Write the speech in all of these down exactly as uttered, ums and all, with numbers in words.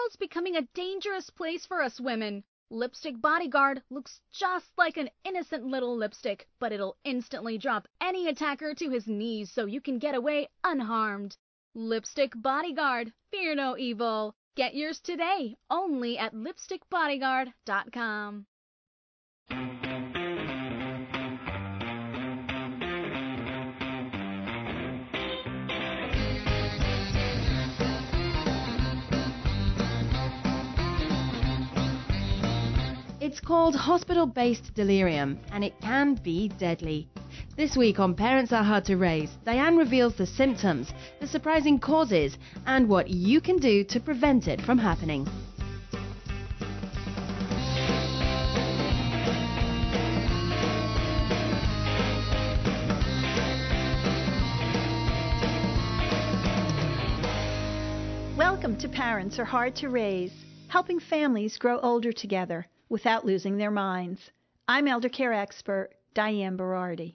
world's becoming a dangerous place for us women. Lipstick Bodyguard looks just like an innocent little lipstick, but it'll instantly drop any attacker to his knees so you can get away unharmed. Lipstick Bodyguard, fear no evil. Get yours today, only at lipstick bodyguard dot com. It's called hospital-based delirium, and it can be deadly. This week on Parents Are Hard to Raise, Diane reveals the symptoms, the surprising causes, and what you can do to prevent it from happening. Welcome to Parents Are Hard to Raise, helping families grow older together without losing their minds. I'm elder care expert Diane Berardi.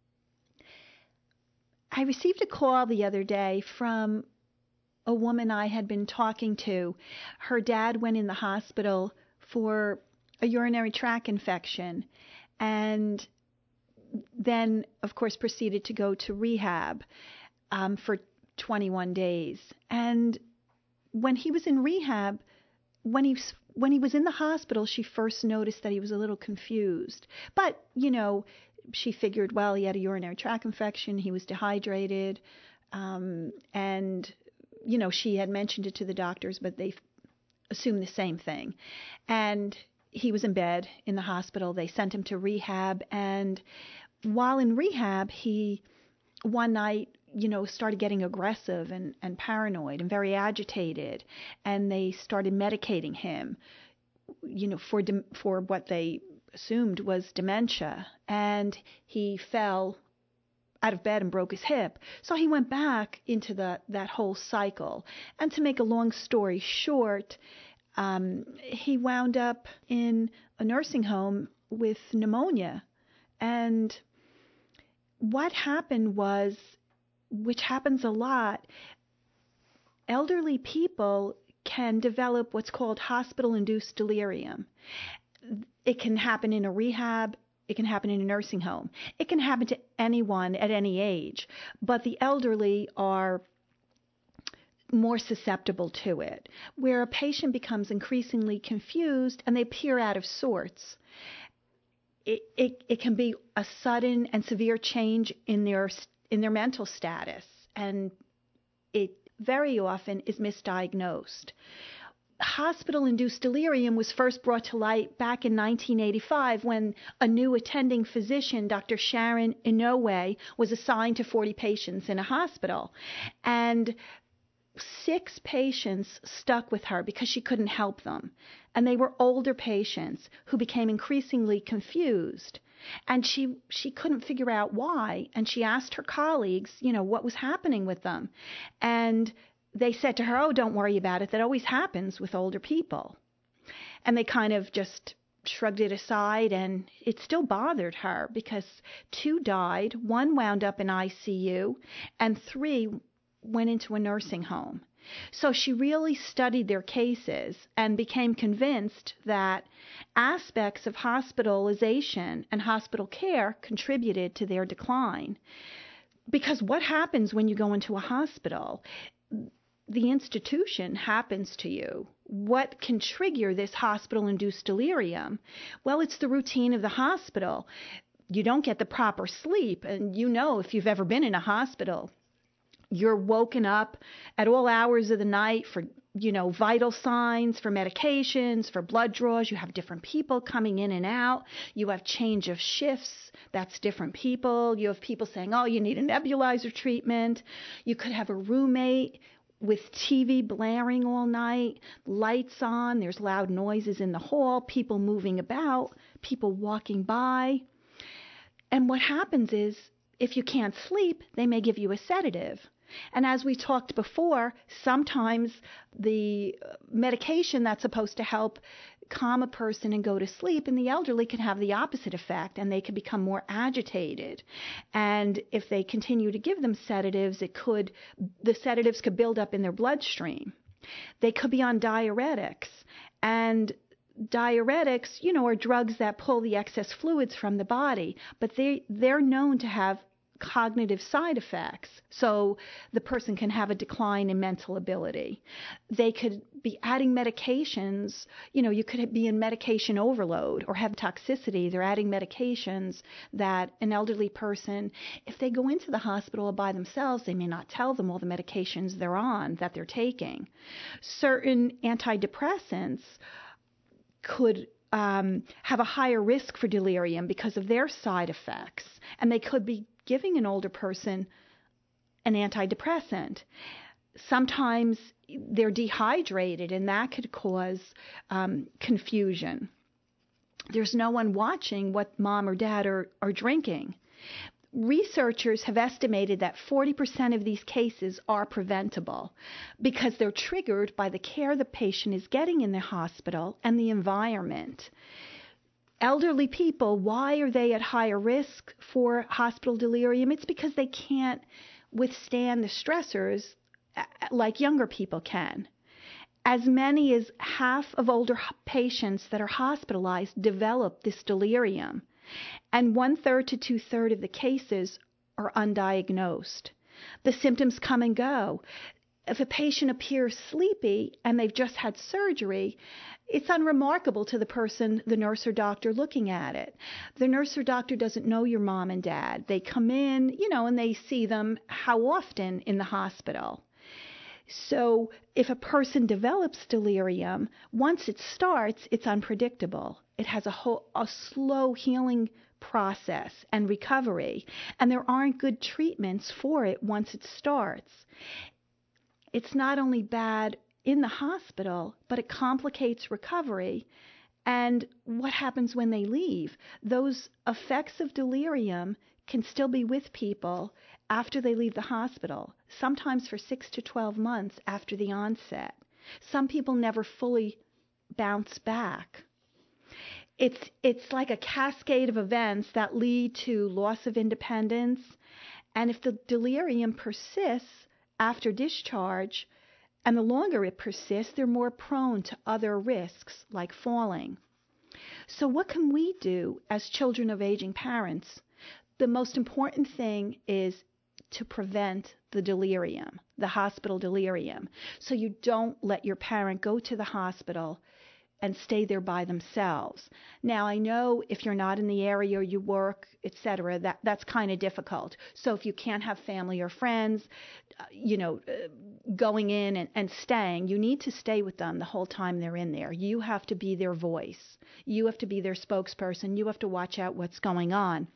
I received a call the other day from a woman I had been talking to. Her dad went in the hospital for a urinary tract infection and then, of course, proceeded to go to rehab um, for twenty-one days. And when he was in rehab, when he was When he was in the hospital, she first noticed that he was a little confused. But, you know, she figured, well, he had a urinary tract infection, he was dehydrated, um, and, you know, she had mentioned it to the doctors, but they assumed the same thing. And he was in bed in the hospital. They sent him to rehab, and while in rehab, he, one night, you know, started getting aggressive and, and paranoid and very agitated. And they started medicating him, you know, for de- for what they assumed was dementia. And he fell out of bed and broke his hip. So he went back into the that whole cycle. And to make a long story short, um, he wound up in a nursing home with pneumonia. And what happened was, which happens a lot, elderly people can develop what's called hospital-induced delirium. It can happen in a rehab. It can happen in a nursing home. It can happen to anyone at any age, but the elderly are more susceptible to it, where a patient becomes increasingly confused and they appear out of sorts. It, it, it can be a sudden and severe change in their in their mental status, and it very often is misdiagnosed. Hospital-induced delirium was first brought to light back in nineteen eighty-five when a new attending physician, Doctor Sharon Inoue, was assigned to forty patients in a hospital. And six patients stuck with her because she couldn't help them. And they were older patients who became increasingly confused. And she she couldn't figure out why. And she asked her colleagues, you know, what was happening with them. And they said to her, oh, don't worry about it. That always happens with older people. And they kind of just shrugged it aside, and it still bothered her because two died, one wound up in I C U, and three went into a nursing home. So she really studied their cases and became convinced that aspects of hospitalization and hospital care contributed to their decline. Because what happens when you go into a hospital? The institution happens to you. What can trigger this hospital-induced delirium? Well, it's the routine of the hospital. You don't get the proper sleep, and you know if you've ever been in a hospital, you're woken up at all hours of the night for, you know, vital signs, for medications, for blood draws. You have different people coming in and out. You have change of shifts. That's different people. You have people saying, oh, you need a nebulizer treatment. You could have a roommate with T V blaring all night, lights on. There's loud noises in the hall, people moving about, people walking by. And what happens is, if you can't sleep, they may give you a sedative. And as we talked before, sometimes the medication that's supposed to help calm a person and go to sleep in the elderly can have the opposite effect, and they can become more agitated. And if they continue to give them sedatives, it could, the sedatives could build up in their bloodstream. They could be on diuretics. And diuretics, you know, are drugs that pull the excess fluids from the body, but they, they're known to have cognitive side effects. So the person can have a decline in mental ability. They could be adding medications. You know, you could be in medication overload or have toxicity. They're adding medications that an elderly person, if they go into the hospital by themselves, they may not tell them all the medications they're on, that they're taking. Certain antidepressants could um, have a higher risk for delirium because of their side effects, and they could be giving an older person an antidepressant. Sometimes they're dehydrated, and that could cause um, confusion. There's no one watching what mom or dad are, are drinking. Researchers have estimated that forty percent of these cases are preventable because they're triggered by the care the patient is getting in the hospital and the environment. Elderly people, why are they at higher risk for hospital delirium? It's because they can't withstand the stressors like younger people can. As many as half of older patients that are hospitalized develop this delirium, and one-third to two-thirds of the cases are undiagnosed. The symptoms come and go. If a patient appears sleepy and they've just had surgery, it's unremarkable to the person, the nurse or doctor looking at it. The nurse or doctor doesn't know your mom and dad. They come in, you know, and they see them how often in the hospital. So if a person develops delirium, once it starts, it's unpredictable. It has a whole a slow healing process and recovery, and there aren't good treatments for it once it starts. It's not only bad in the hospital, but it complicates recovery. And what happens when they leave? Those effects of delirium can still be with people after they leave the hospital, sometimes for six to twelve months after the onset. Some people never fully bounce back. It's, it's like a cascade of events that lead to loss of independence. And if the delirium persists after discharge, and the longer it persists, they're more prone to other risks like falling. So what can we do as children of aging parents? The most important thing is to prevent the delirium, the hospital delirium. So you don't let your parent go to the hospital and stay there by themselves. Now, I know if you're not in the area or you work, et cetera, that, that's kind of difficult. So if you can't have family or friends, uh, you know, uh, going in and, and staying, you need to stay with them the whole time they're in there. You have to be their voice. You have to be their spokesperson. You have to watch out what's going on.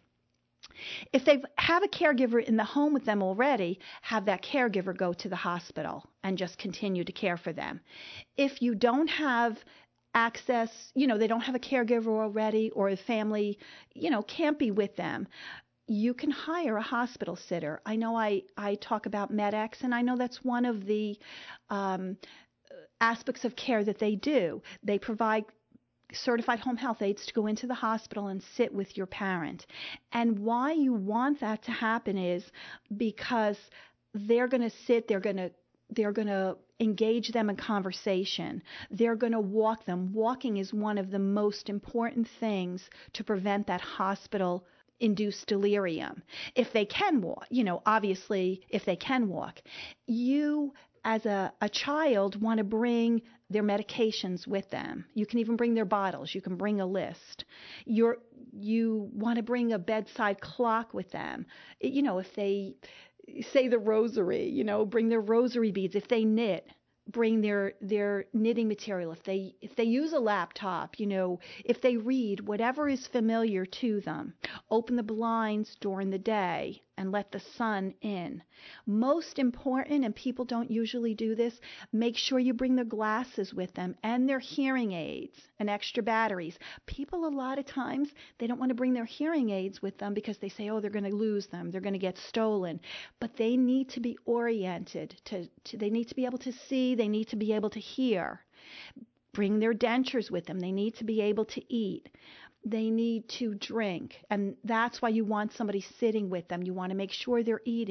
If they have a caregiver in the home with them already, have that caregiver go to the hospital and just continue to care for them. If you don't have access, you know, they don't have a caregiver already, or the family, you know, can't be with them, you can hire a hospital sitter. I know I, I talk about MedX, and I know that's one of the um, aspects of care that they do. They provide certified home health aides to go into the hospital and sit with your parent. And why you want that to happen is because they're going to sit, they're going to they're going to engage them in conversation. They're going to walk them. Walking is one of the most important things to prevent that hospital induced delirium. If they can walk, you know, obviously if they can walk, you as a, a child want to bring their medications with them. You can even bring their bottles. You can bring a list. You're, you want to bring a bedside clock with them. You know, if they say the rosary, you know, bring their rosary beads. If they knit, bring their, their knitting material. If they, if they use a laptop, you know, if they read, whatever is familiar to them. Open the blinds during the day and let the sun in. Most important, and people don't usually do this, make sure you bring their glasses with them and their hearing aids and extra batteries. People, a lot of times, they don't want to bring their hearing aids with them because they say, oh, they're going to lose them, they're going to get stolen. But they need to be oriented, to, to they need to be able to see, they need to be able to hear. Bring their dentures with them. They need to be able to eat. They need to drink. And that's why you want somebody sitting with them. You want to make sure they're eating.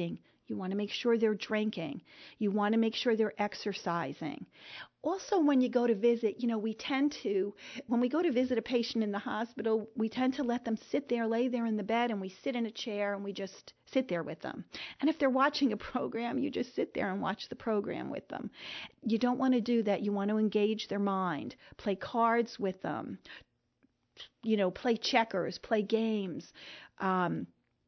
You want to make sure they're drinking. You want to make sure they're exercising. Also, when you go to visit, you know, we tend to, when we go to visit a patient in the hospital, we tend to let them sit there, lay there in the bed, and we sit in a chair and we just sit there with them. And if they're watching a program, you just sit there and watch the program with them. You don't want to do that. You want to engage their mind, play cards with them, you know, play checkers, play games. Um,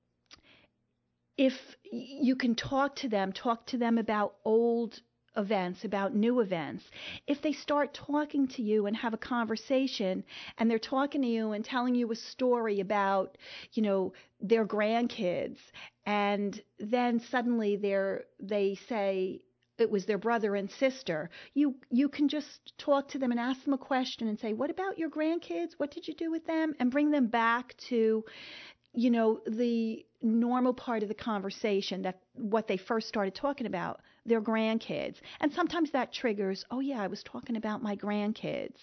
if you can talk to them, talk to them about old events, about new events. If they start talking to you and have a conversation and they're talking to you and telling you a story about, you know, their grandkids, and then suddenly they're, they say it was their brother and sister, you you can just talk to them and ask them a question and say, what about your grandkids? What did you do with them? And bring them back to, you know, the normal part of the conversation, that what they first started talking about, their grandkids. And sometimes that triggers, oh yeah, I was talking about my grandkids.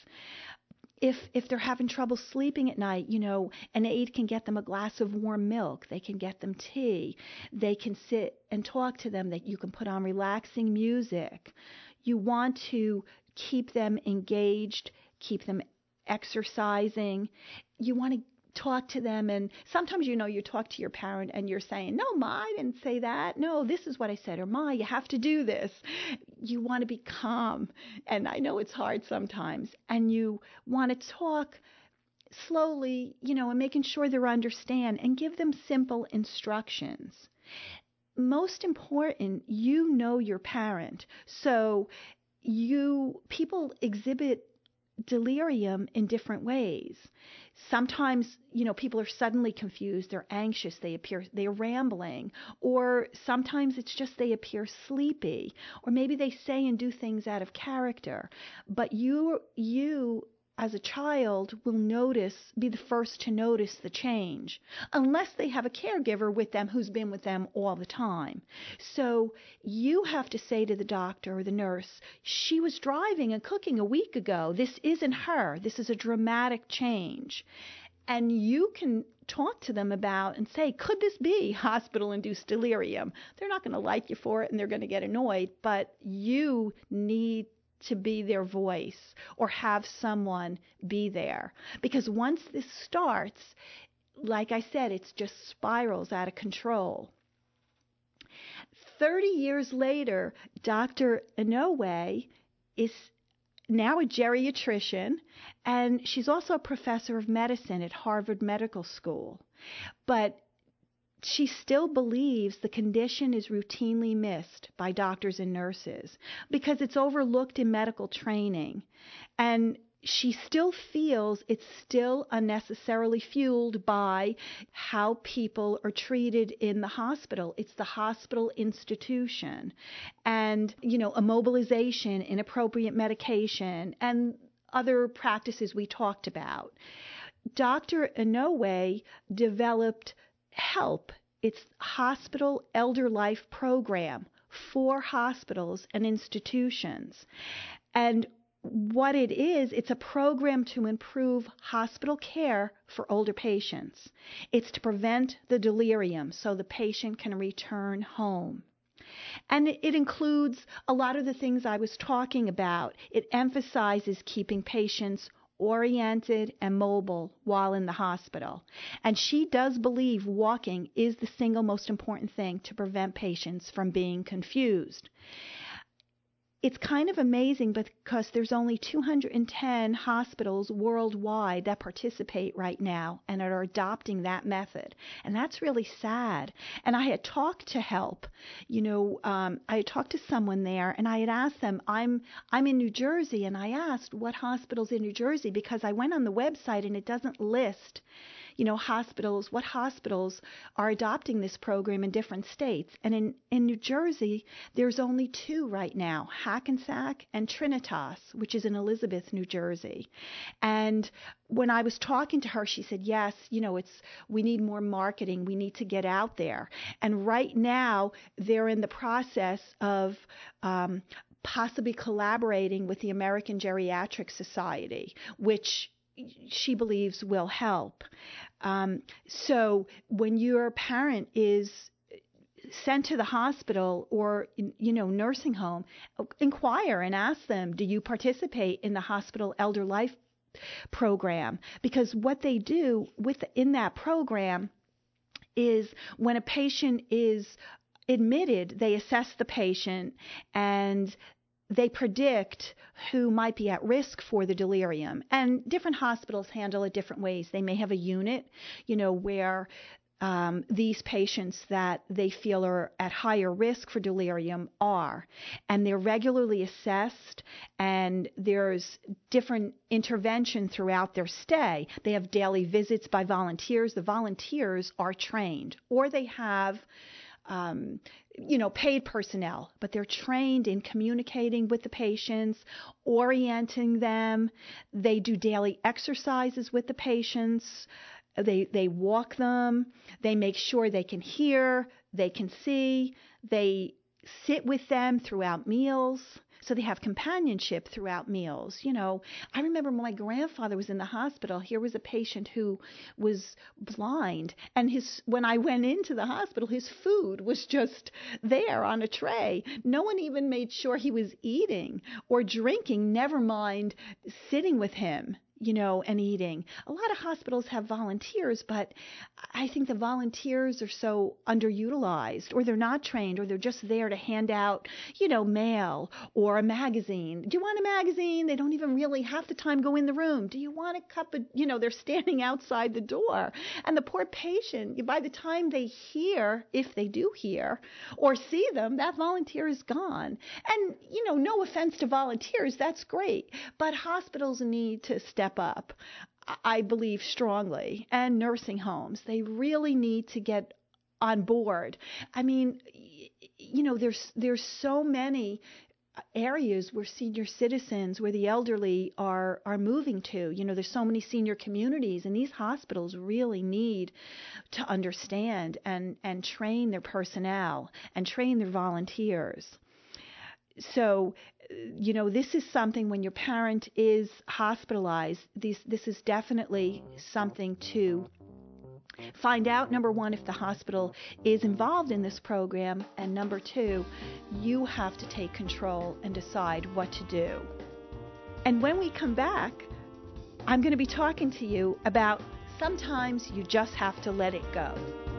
If if they're having trouble sleeping at night, you know, an aide can get them a glass of warm milk. They can get them tea. They can sit and talk to them. That you can put on relaxing music. You want to keep them engaged, keep them exercising. You want to talk to them, and sometimes, you know, you talk to your parent and you're saying, no, Ma, I didn't say that. No, this is what I said. Or, Ma, you have to do this. You want to be calm. And I know it's hard sometimes. And you want to talk slowly, you know, and making sure they understand, and give them simple instructions. Most important, you know your parent. So you, people exhibit delirium in different ways. Sometimes, you know, people are suddenly confused, they're anxious, they appear, they're rambling, or sometimes it's just they appear sleepy, or maybe they say and do things out of character. But you, you as a child will notice, be the first to notice the change, unless they have a caregiver with them who's been with them all the time. So you have to say to the doctor or the nurse, she was driving and cooking a week ago. This isn't her. This is a dramatic change. And you can talk to them about and say, could this be hospital-induced delirium? They're not going to like you for it and they're going to get annoyed, but you need to be their voice, or have someone be there. Because once this starts, like I said, it's just spirals out of control. thirty years later, Doctor Inoue is now a geriatrician, and she's also a professor of medicine at Harvard Medical School. But she still believes the condition is routinely missed by doctors and nurses because it's overlooked in medical training. And she still feels it's still unnecessarily fueled by how people are treated in the hospital. It's the hospital institution, and, you know, immobilization, inappropriate medication, and other practices we talked about. Doctor Inoue developed HELP. It's Hospital Elder Life Program for hospitals and institutions. And what it is, it's a program to improve hospital care for older patients. It's to prevent the delirium so the patient can return home. And it includes a lot of the things I was talking about. It emphasizes keeping patients oriented and mobile while in the hospital. And she does believe walking is the single most important thing to prevent patients from being confused. It's kind of amazing because there's only two hundred ten hospitals worldwide that participate right now and are adopting that method. And that's really sad. And I had talked to HELP. You know, um, I had talked to someone there, and I had asked them, I'm I'm in New Jersey, and I asked what hospitals in New Jersey, because I went on the website and it doesn't list, you know, hospitals, what hospitals are adopting this program in different states. And in, in New Jersey, there's only two right now, Hackensack and Trinitas, which is in Elizabeth, New Jersey. And when I was talking to her, she said, yes, you know, it's, we need more marketing. We need to get out there. And right now, they're in the process of um, possibly collaborating with the American Geriatric Society, which she believes will help. Um, so when your parent is sent to the hospital or, you know, nursing home, inquire and ask them, do you participate in the hospital elder life program? Because what they do with in that program is when a patient is admitted, they assess the patient and they predict who might be at risk for the delirium. And different hospitals handle it different ways. They may have a unit, you know, where um, these patients that they feel are at higher risk for delirium are. And they're regularly assessed, and there's different intervention throughout their stay. They have daily visits by volunteers. The volunteers are trained, or they have Um, you know, paid personnel, but they're trained in communicating with the patients, orienting them. They do daily exercises with the patients. They they walk them. They make sure they can hear, they can see. They sit with them throughout meals. So they have companionship throughout meals. You know, I remember when my grandfather was in the hospital, here was a patient who was blind. And his when I went into the hospital, his food was just there on a tray. No one even made sure he was eating or drinking, never mind sitting with him, you know, and eating. A lot of hospitals have volunteers, but I think the volunteers are so underutilized, or they're not trained, or they're just there to hand out, you know, mail or a magazine. Do you want a magazine? They don't even really half the time go in the room. Do you want a cup of, you know, they're standing outside the door. And the poor patient, by the time they hear, if they do hear or see them, that volunteer is gone. And, you know, no offense to volunteers, that's great. But hospitals need to step up, I believe strongly, and nursing homes. They really need to get on board. I mean, you know, there's there's so many areas where senior citizens, where the elderly are are moving to. You know, there's so many senior communities, and these hospitals really need to understand and and train their personnel and train their volunteers. So, you know, this is something when your parent is hospitalized, these, this is definitely something to find out, number one, if the hospital is involved in this program, and number two, you have to take control and decide what to do. And when we come back, I'm going to be talking to you about sometimes you just have to let it go.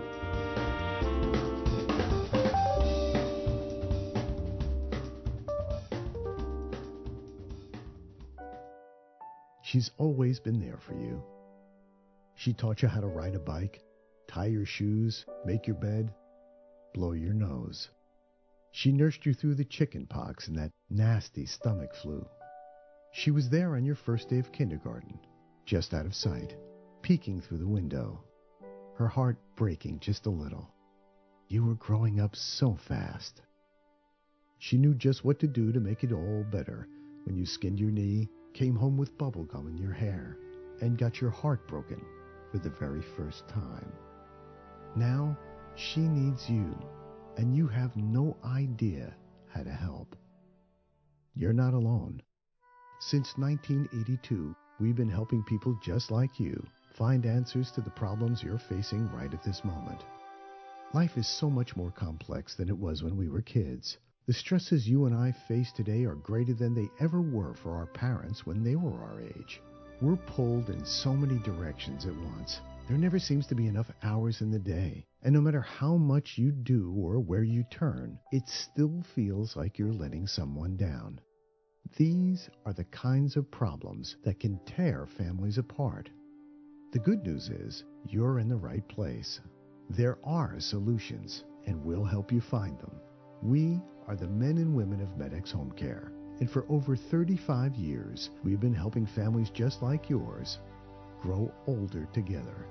She's always been there for you. She taught you how to ride a bike, tie your shoes, make your bed, blow your nose. She nursed you through the chicken pox and that nasty stomach flu. She was there on your first day of kindergarten, just out of sight, peeking through the window, her heart breaking just a little. You were growing up so fast. She knew just what to do to make it all better when you skinned your knee, came home with bubble gum in your hair, and got your heart broken for the very first time. Now she needs you, and you have no idea how to help. You're not alone. Since nineteen eighty-two, we've been helping people just like you find answers to the problems you're facing right at this moment. Life is so much more complex than it was when we were kids. The stresses you and I face today are greater than they ever were for our parents when they were our age. We're pulled in so many directions at once. There never seems to be enough hours in the day. And no matter how much you do or where you turn, it still feels like you're letting someone down. These are the kinds of problems that can tear families apart. The good news is you're in the right place. There are solutions, and we'll help you find them. We are the men and women of Medex Home Care, and for over thirty-five years, we've been helping families just like yours grow older together.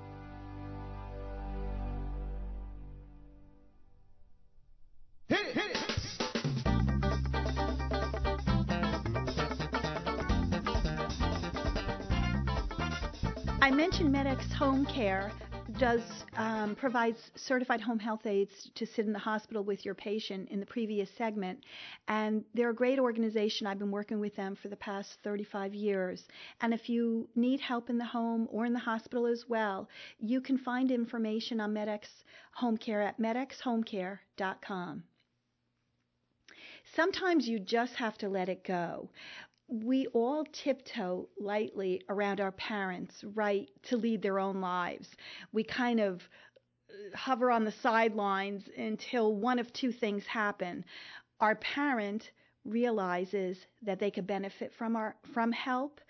Hit it, hit it. I mentioned Medex Home Care does um, provides certified home health aides to sit in the hospital with your patient in the previous segment, and they're a great organization. I've been working with them for the past thirty-five years. And if you need help in the home or in the hospital as well, you can find information on Med-X Home Care at med x home care dot com. Sometimes you just have to let it go. We all tiptoe lightly around our parents' right to lead their own lives. We kind of hover on the sidelines until one of two things happen. Our parent realizes that they could benefit from our from help,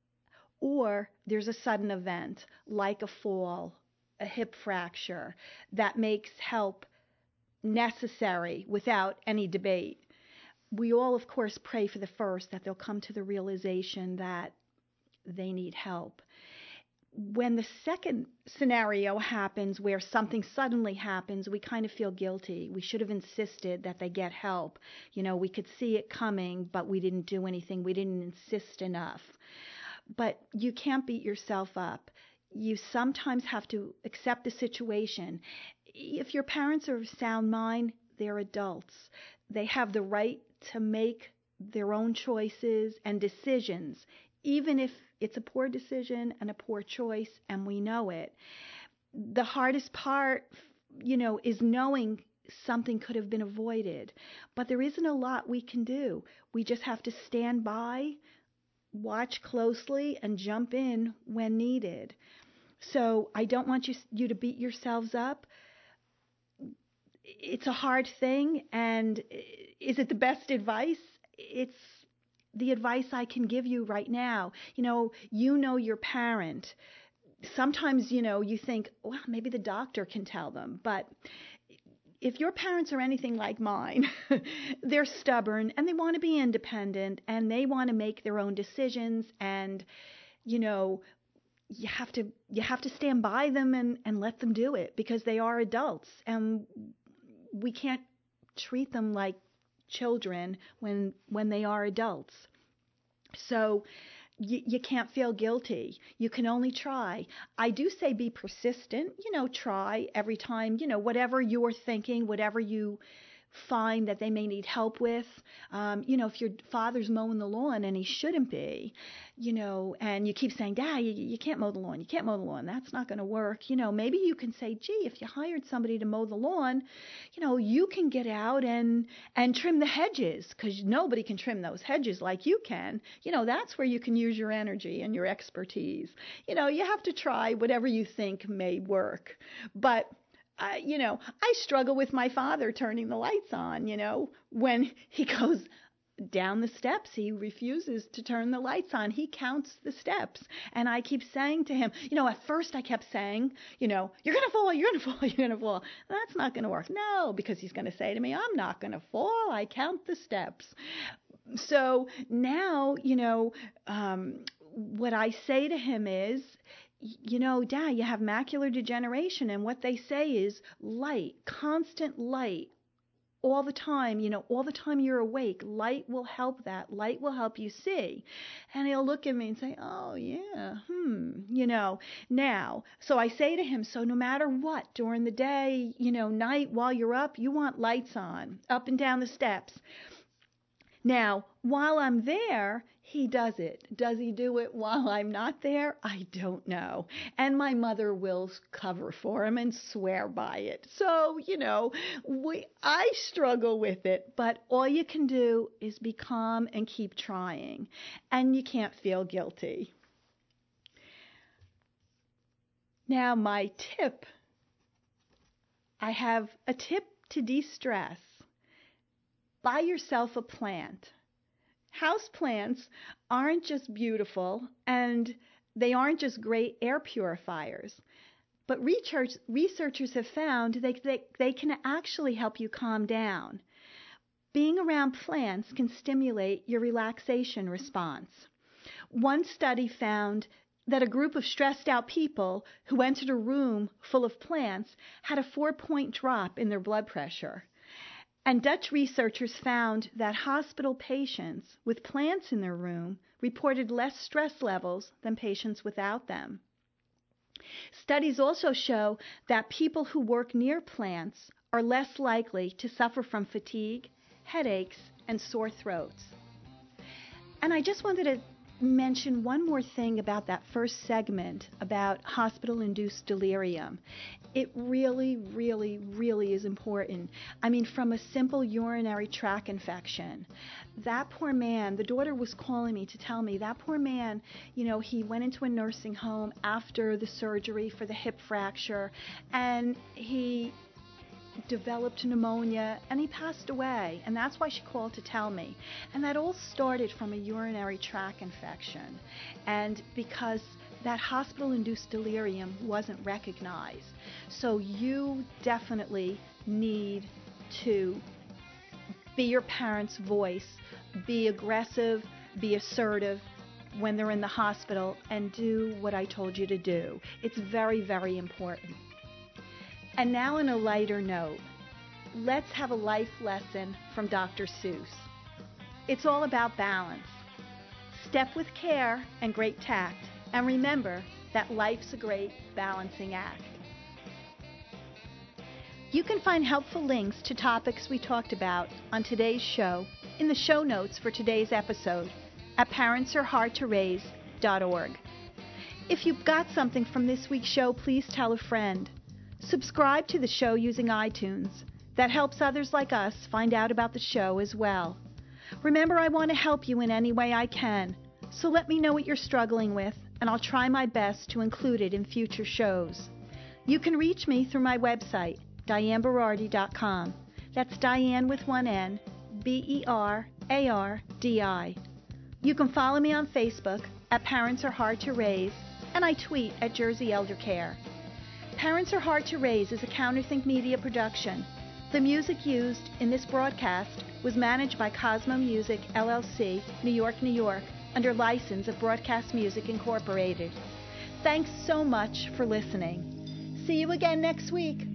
or there's a sudden event like a fall, a hip fracture, that makes help necessary without any debate. We all, of course, pray for the first, that they'll come to the realization that they need help. When the second scenario happens, where something suddenly happens, we kind of feel guilty. We should have insisted that they get help. You know, we could see it coming, but we didn't do anything. We didn't insist enough. But you can't beat yourself up. You sometimes have to accept the situation. If your parents are of sound mind, they're adults. They have the right to make their own choices and decisions, even if it's a poor decision and a poor choice, and we know it. The hardest part, you know, is knowing something could have been avoided. But there isn't a lot we can do. We just have to stand by, watch closely, and jump in when needed. So I don't want you, you to beat yourselves up. It's a hard thing, and is it the best advice? It's the advice I can give you right now. You know, you know your parent. Sometimes, you know, you think, well, maybe the doctor can tell them. But if your parents are anything like mine, they're stubborn, and they want to be independent, and they want to make their own decisions, and, you know, you have to you have to stand by them and, and let them do it, because they are adults, and we can't treat them like children when when they are adults. So you, you can't feel guilty. You can only try. I do say be persistent. You know, try every time, you know, whatever you're thinking, whatever you find that they may need help with. Um, you know, if your father's mowing the lawn and he shouldn't be, you know, and you keep saying, Dad, you, you can't mow the lawn, you can't mow the lawn, that's not going to work. You know, maybe you can say, gee, if you hired somebody to mow the lawn, you know, you can get out and, and trim the hedges, because nobody can trim those hedges like you can. You know, that's where you can use your energy and your expertise. You know, you have to try whatever you think may work. But Uh, you know, I struggle with my father turning the lights on, you know, when he goes down the steps, he refuses to turn the lights on. He counts the steps. And I keep saying to him, you know, at first I kept saying, you know, you're going to fall, you're going to fall, you're going to fall. That's not going to work. No, because he's going to say to me, I'm not going to fall. I count the steps. So now, you know, um, what I say to him is, you know, Dad, you have macular degeneration, and what they say is light, constant light, all the time, you know, all the time you're awake. Light will help that. Light will help you see. And he'll look at me and say, oh, yeah, hmm, you know. Now, so I say to him, so no matter what, during the day, you know, night, while you're up, you want lights on, up and down the steps. Now, while I'm there, he does it. Does he do it while I'm not there? I don't know. And my mother will cover for him and swear by it. So, you know, we, I struggle with it, but all you can do is be calm and keep trying. And you can't feel guilty. Now, my tip. I have a tip to de-stress. Buy yourself a plant. House plants aren't just beautiful, and they aren't just great air purifiers, but research, researchers have found they, they, they can actually help you calm down. Being around plants can stimulate your relaxation response. One study found that a group of stressed out people who entered a room full of plants had a four-point drop in their blood pressure. And Dutch researchers found that hospital patients with plants in their room reported less stress levels than patients without them. Studies also show that people who work near plants are less likely to suffer from fatigue, headaches, and sore throats. And I just wanted to mention one more thing about that first segment about hospital-induced delirium. It really, really, really is important. I mean, from a simple urinary tract infection, that poor man, the daughter was calling me to tell me, that poor man, you know, he went into a nursing home after the surgery for the hip fracture, and he developed pneumonia, and he passed away, and that's why she called to tell me. And that all started from a urinary tract infection, and because that hospital-induced delirium wasn't recognized. So you definitely need to be your parents' voice, be aggressive, be assertive when they're in the hospital, and do what I told you to do. It's very, very important. And now on a lighter note, let's have a life lesson from Doctor Seuss. It's all about balance. Step with care and great tact, and remember that life's a great balancing act. You can find helpful links to topics we talked about on today's show in the show notes for today's episode at parents are hard to raise dot org. If you've got something from this week's show, please tell a friend. Subscribe to the show using iTunes. That helps others like us find out about the show as well. Remember, I want to help you in any way I can, so let me know what you're struggling with, and I'll try my best to include it in future shows. You can reach me through my website, Diane Berardi dot com. That's Diane with one N, B E R A R D I. You can follow me on Facebook at Parents Are Hard to Raise, and I tweet at Jersey Elder Care. Parents Are Hard to Raise is a Counterthink Media production. The music used in this broadcast was managed by Cosmo Music, L L C, New York, New York, under license of Broadcast Music Incorporated. Thanks so much for listening. See you again next week.